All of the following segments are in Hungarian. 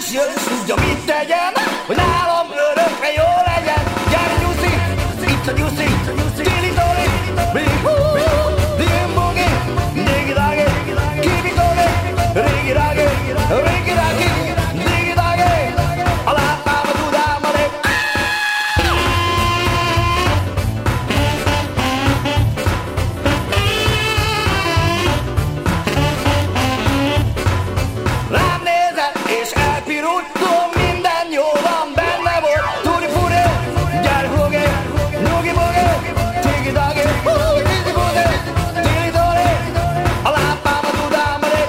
jön, tudja mit tegyen, hogy nálam örökre jó legyen. Gyere nyuszi, itt a nyuszi, tili toli, big hú, dim bugi, digi dagi, kibi toli, rigi dagi, digi dagi, a lábám a tudámmal épp. Rám nézett és elpirult, tudom minden jó van benne volt. Tuti futi, gyere hugi, nyugi bugi, tigi dagi, tizi bugi, tili toli, a lábám a tudámmal épp.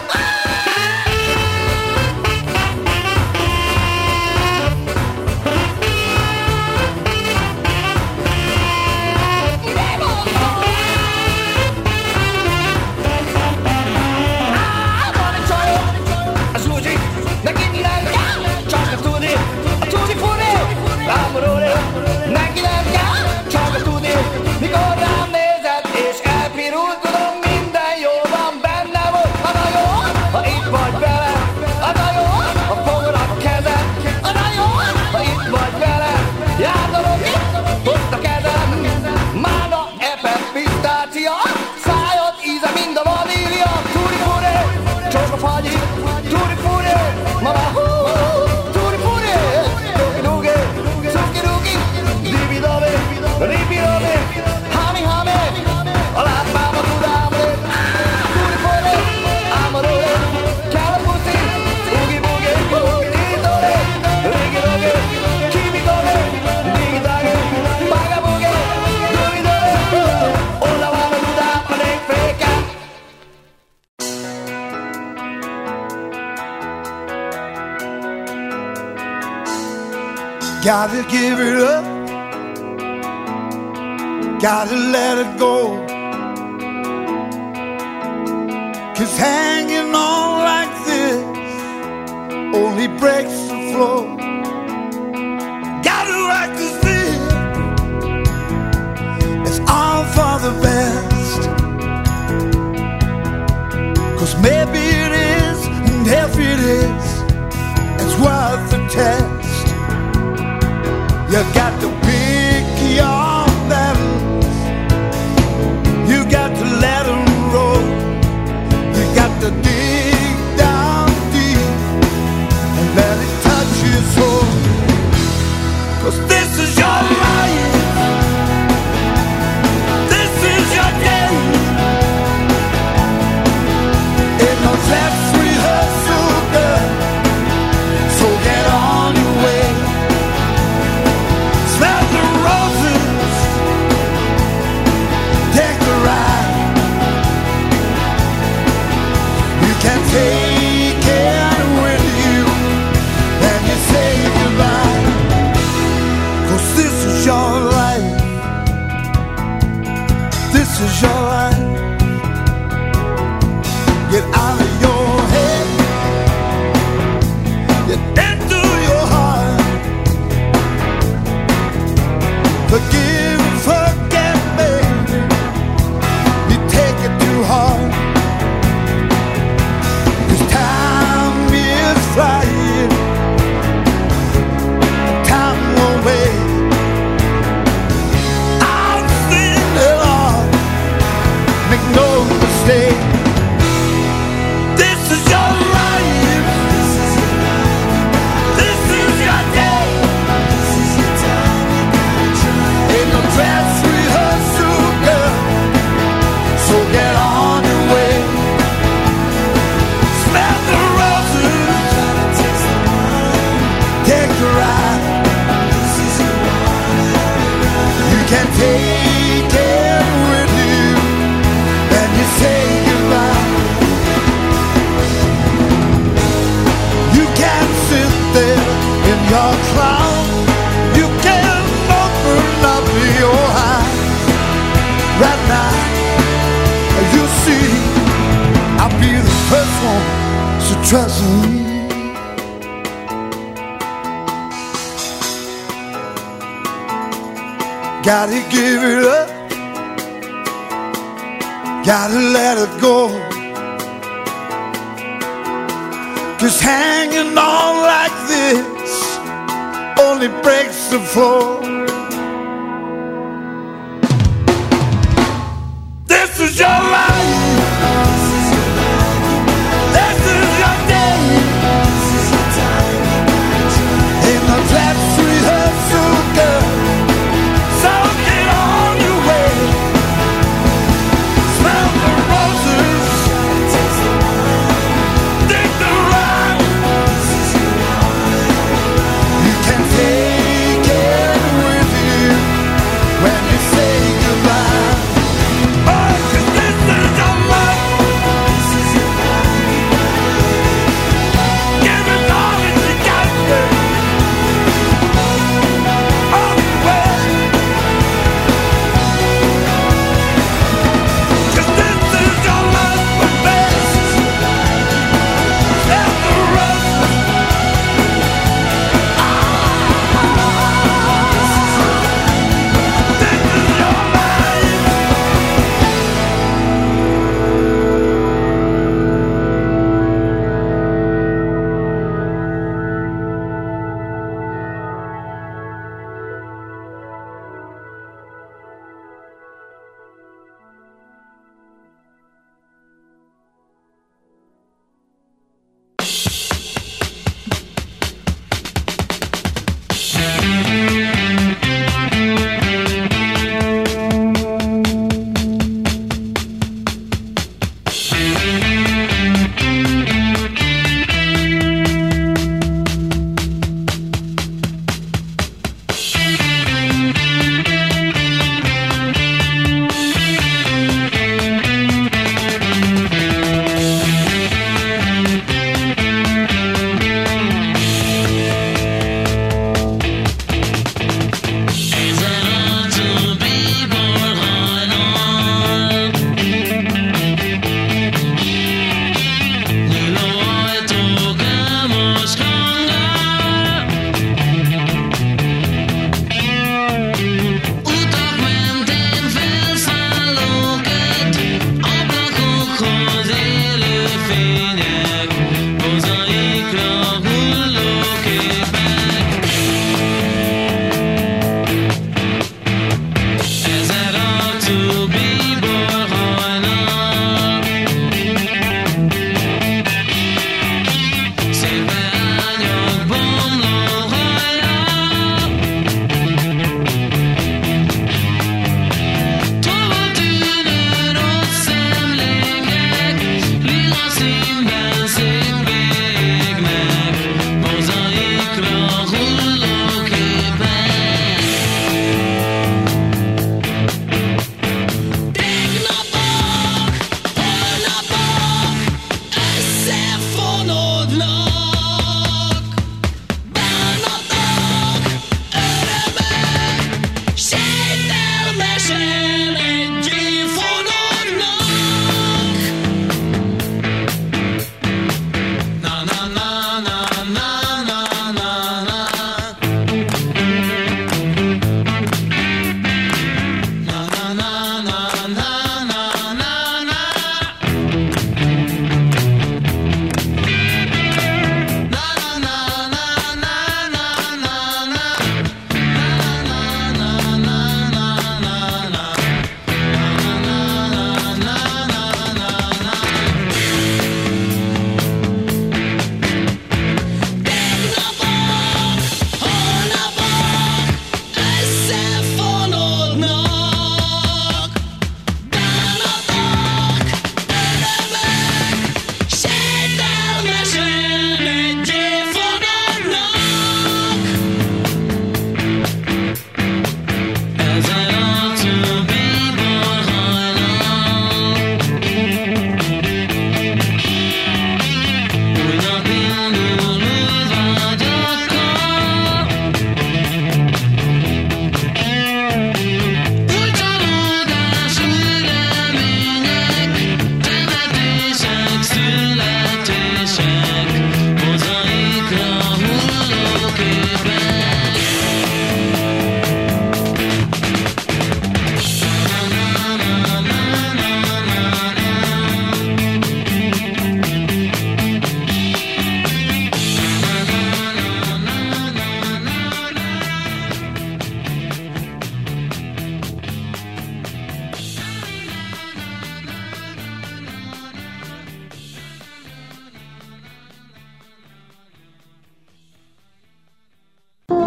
A sushi, neki nem kell, csak a tudni, a tuti futi, lámorolni, neki nem kell, csak a tudni, mikor rám nézett és elpirult, tudom minden jó van benne volt, az a jó, ha itt vagy vele, az a jó, ha fogod a kezed, az a jó, ha itt vagy vele, jártalok itt, hozd a kezem, mána, epet, pisztácia, szájad íze mind a vanília, tuti futi, csóka fagyi, tutti futti, mama hú, tutti futti, dugi dugi, suki dugi, dibi dobi, ribi dobi, hami hami, a lábám a tudámmal épp. Tutti futti, amarole, kell a puszi, ugi bugi, digi dobi, rigi dobi, kibi dobi, digi dagi, baga bugi, dubi dobi, oda van a tudámmal épp féken. Gotta give it up, gotta let it go, 'cause hanging on like this only breaks the flow. Gotta write this thing, it's all for the best, 'cause maybe it is, and if it is, it's worth the test. You got to pick your battles, you got to let them roll, you got to dig down deep and let it touch your soul, 'cause this is your life, this is your day, ain't no dress rehearsal, girl, so get on your way. Smell the roses, take the ride. You can take it with you and you say goodbye, 'cause this is your life, this is your life. Get out of your head, get into your heart. Forgive and forget, baby, you take it too hard, 'cause time is flying, time won't wait. I've seen it all, make no mistake. This is your life, this is your day, ain't no dress rehearsal, girl, so get on your way. Smell the roses, take a ride. You can take it with you and you say goodbye. You can sit there in your cloud, you can open up your eyes right now. You see, I'll be the first one, so trust me. Gotta give it up, gotta let it go, 'cause hanging on like this it breaks the floor. This is your life. This is your day. In the dress rehearsal, girl. So get on your way. Smell the roses. Dig the ride. You can take it away.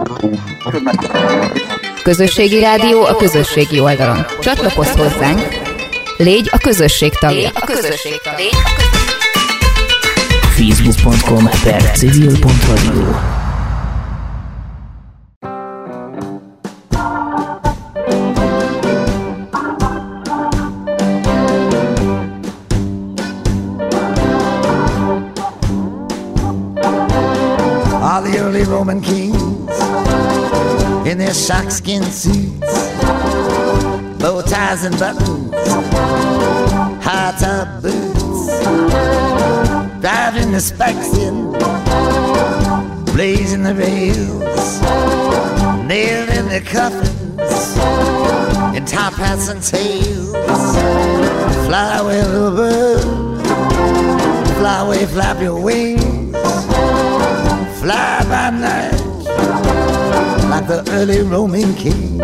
Közösségi rádió a közösségi oldalon. Csatlakozz hozzánk, légy a közösség tagja. Facebook.com/civil.radio. All the early Roman kings in their sharkskin suits, bow ties and buttons, high-top boots, driving the spikes in, blazing the rails, nailed in their coffins, in top hats and tails. Fly away, little bird, fly away, flap your wings, fly by night like the early Roman kings.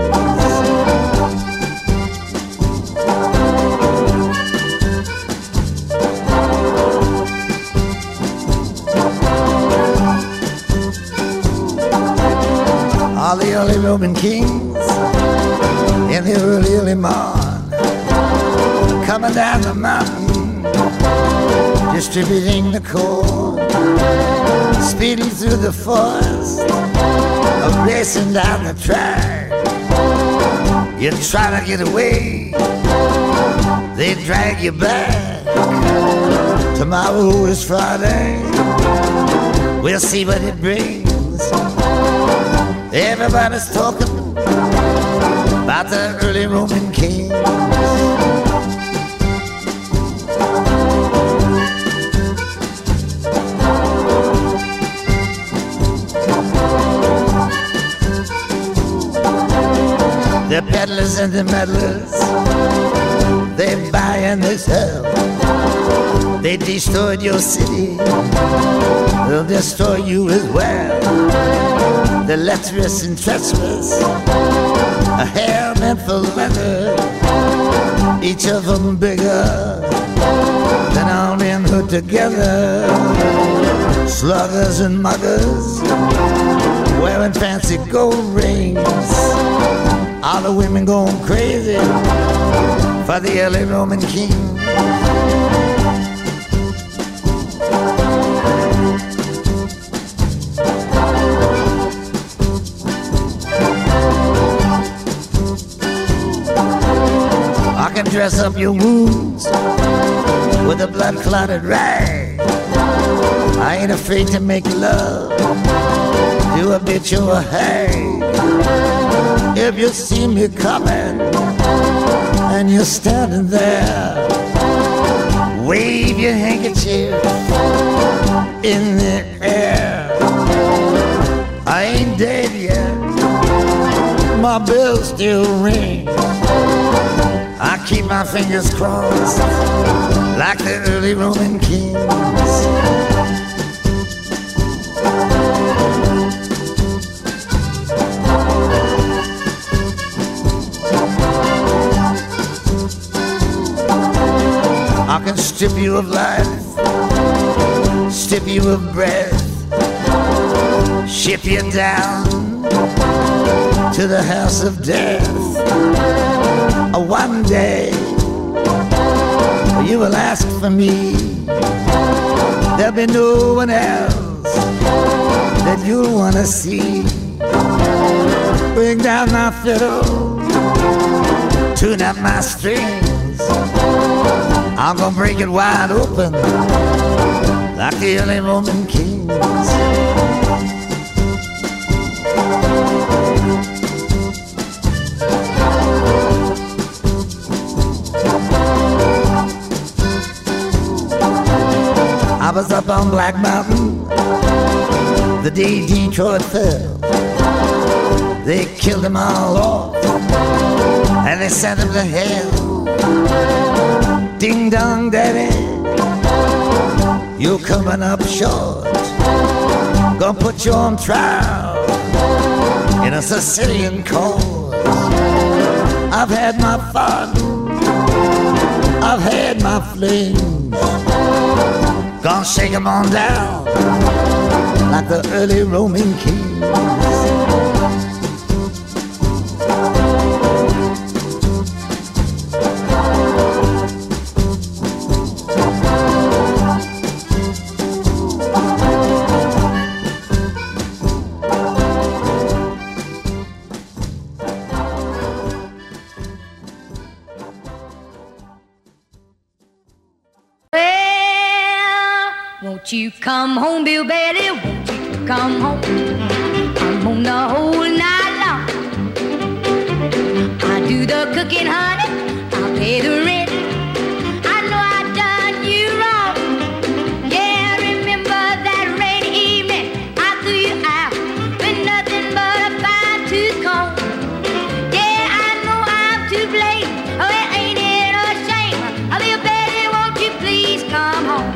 All the early Roman kings in the early morn, coming down the mountain, distributing the corn, speeding through the forest, racing down the track. You try to get away, they drag you back. Tomorrow is Friday, we'll see what it brings. Everybody's talking about the early Roman kings. The peddlers and the meddlers, they buy and they sell. They destroyed your city, they'll destroy you as well. The lecherous and treacherous, a hair meant for leather, each of them bigger than all men put together. Sluggers and muggers, wearing fancy gold rings, all the women going crazy for the early Roman king. I can dress up your wounds with a blood-clotted rag. I ain't afraid to make love to a bitch or a hag. If you see me coming and you're standing there, wave your handkerchief in the air. I ain't dead yet, my bell still rings. I keep my fingers crossed like the early Roman kings. I can strip you of life, strip you of breath, ship you down to the house of death. One day you will ask for me, there'll be no one else that you'll wanna see. Bring down my fiddle, tune up my strings, I'm gonna break it wide open like the early Roman kings. I was up on Black Mountain the day Detroit fell. They killed them all off and they sent them to hell. Ding dong daddy, you're coming up short. Gonna put you on trial in a Sicilian court. I've had my fun, I've had my flings. Gonna shake 'em on down like the early Roman kings. Won't you come home, Bill Bailey? Won't you come home? I'm home the whole night long. I do the cooking, honey. I'll pay the rent. I know I done you wrong. Yeah, remember that rainy evening I threw you out with nothing but a fine tooth comb. Yeah, I know I'm to blame. Oh, ain't it a shame? Oh, Bill Bailey, won't you please come home?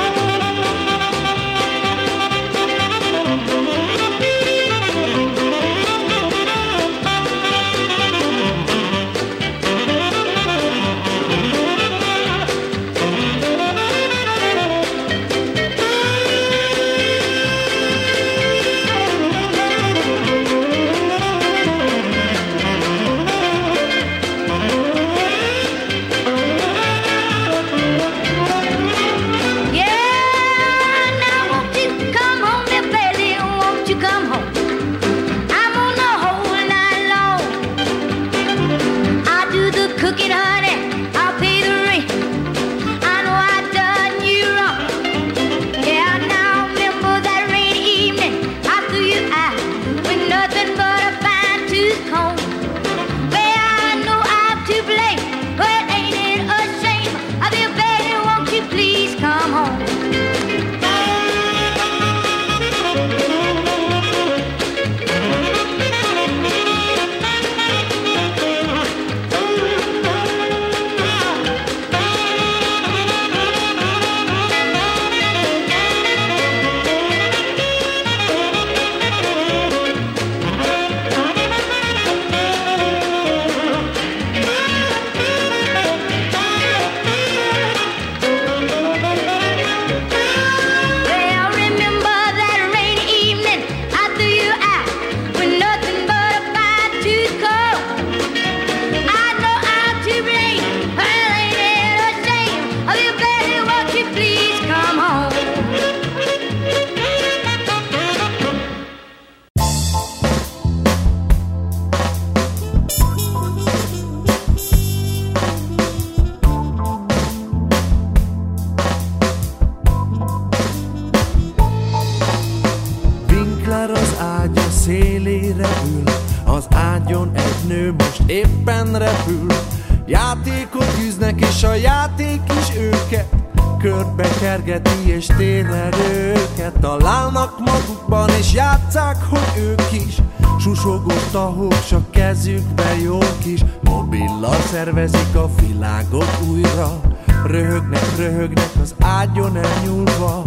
szélére ül, az ágyon egy nő most éppen repül. Játékot űznek és a játék is őket körbe kergeti és térerőket. Találnak magukban és játsszák, hogy ők is susogott tahók, s a kezükbe jó kis mobillal szervezik a világot újra. Röhögnek, röhögnek az ágyon elnyúlva.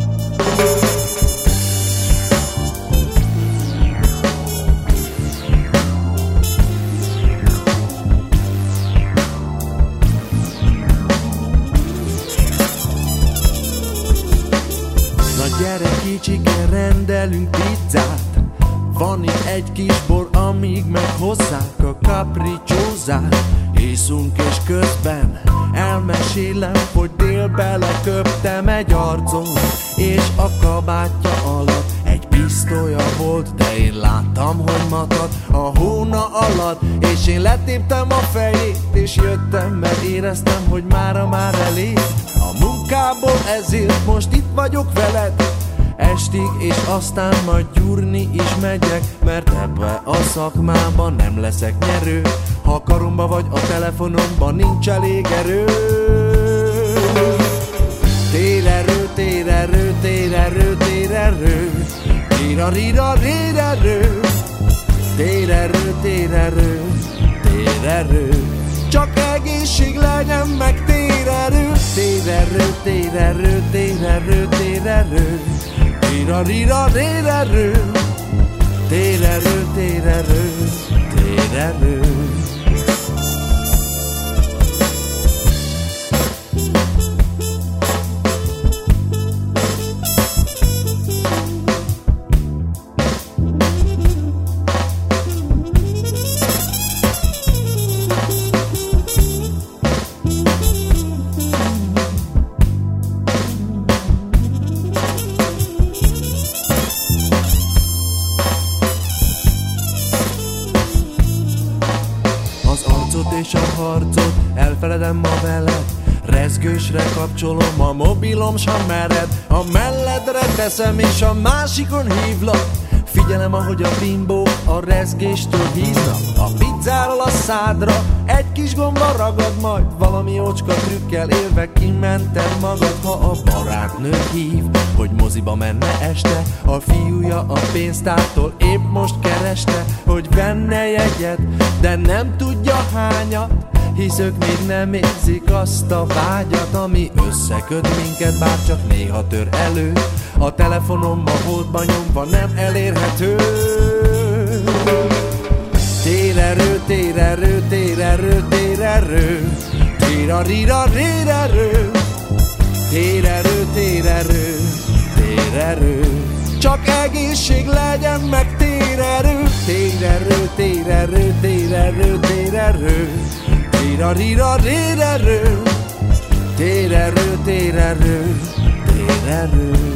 Na gyere kicsike, rendelünk pizzát. Van itt egy kis bor, amíg meghozzák a capricciózát. Iszunk és közben elmesélem, hogy délbe leköptem egy arcot, és a kabátja alatt egy pisztolya volt, de én láttam, hogy matad a hóna alatt, és én letéptem a fejét, és jöttem, mert éreztem, hogy mára már elég a munkából, ezért most itt vagyok veled estig, és aztán majd gyúrni is megyek, mert ebbe a szakmában nem leszek nyerő, ha a karomba vagy a telefonomban nincs elég erő. Térerő, térerő, térerő, térerő, tírarira-rérerő, térerő, térerő, térerő, csak egészség legyen meg térerő. Térerő, térerő, térerő, térerő, tírarira-rérerő, térerő, térerő, térerő. És a harcot elfeledem ma veled, Rezgősre kapcsolom a mobilom, s ha mered, a melledre teszem, és a másikon hívlak. Figyelem, ahogy a bimbók a rezgéstől híznak. A pizzáról a szádra egy kis gomba ragad, majd valami jócska trükkel élve kimented magad. Ha a barátnő hív, hogy moziba menne este, a fiúja a pénztártól épp most kereste, hogy venne jegyet, de nem tudja hányat, hisz ők még nem érzik azt a vágyat, ami összeköt minket, bár csak néha tör elő. A telefonom a holdban nyomva nem elérhető. Térerő, térerő, térerő, térerő, térarira-rérerő, térerő, térerő, térerő, csak egészség legyen meg térerő. Térerő, térerő, térerő, térerő, térarira-rérerő, térerő, térerő, térerő.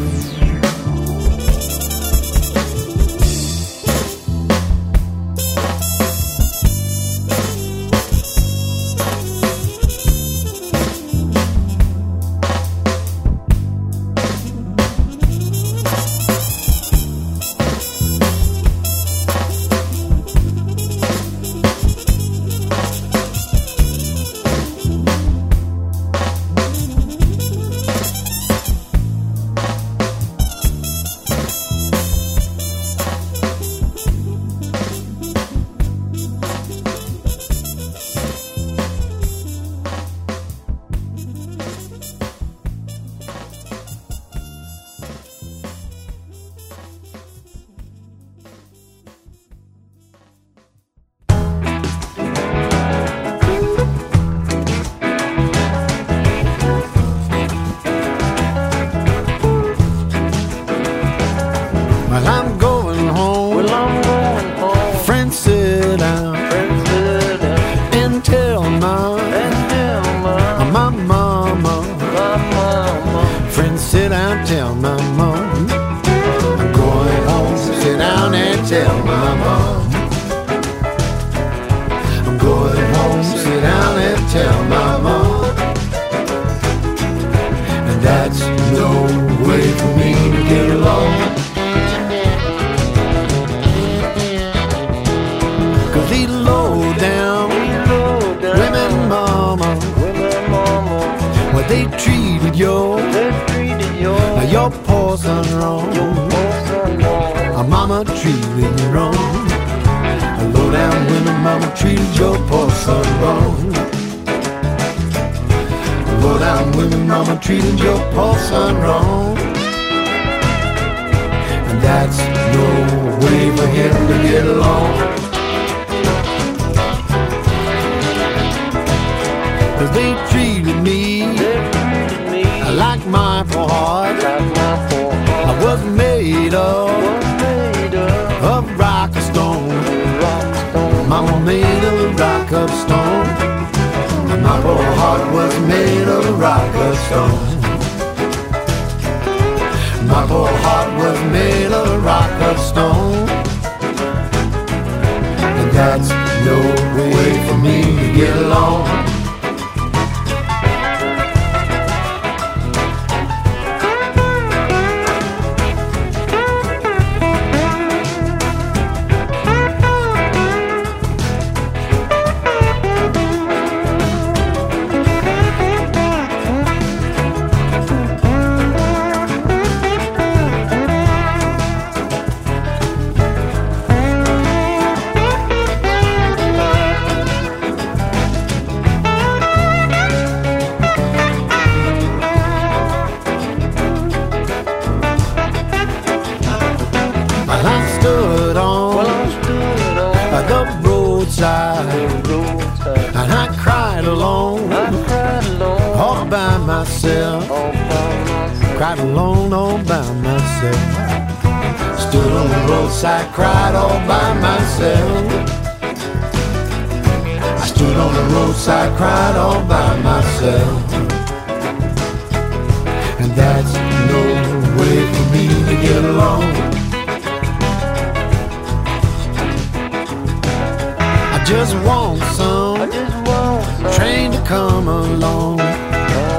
Just want some train to come along.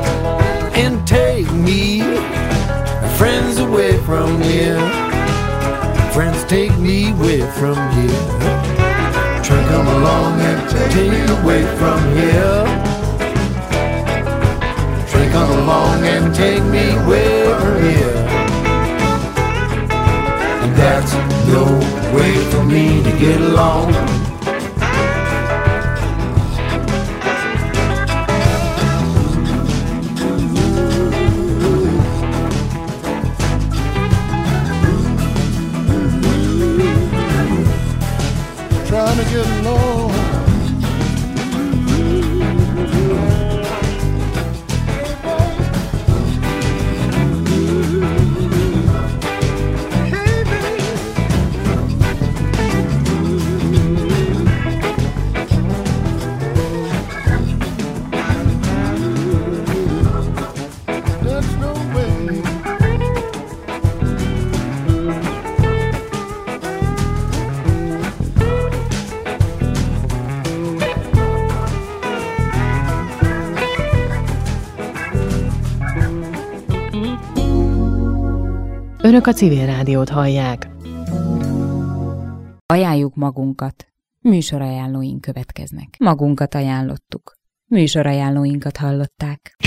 take me away from here. Train come along and take me away from here. Train come along and take me away from here. And that's no way for me to get along. Trying to get along. There's no way. Önök a Civil Rádiót hallják. Ajánljuk magunkat. Műsorajánlóink következnek. Magunkat ajánlottuk. Műsorajánlóinkat hallották.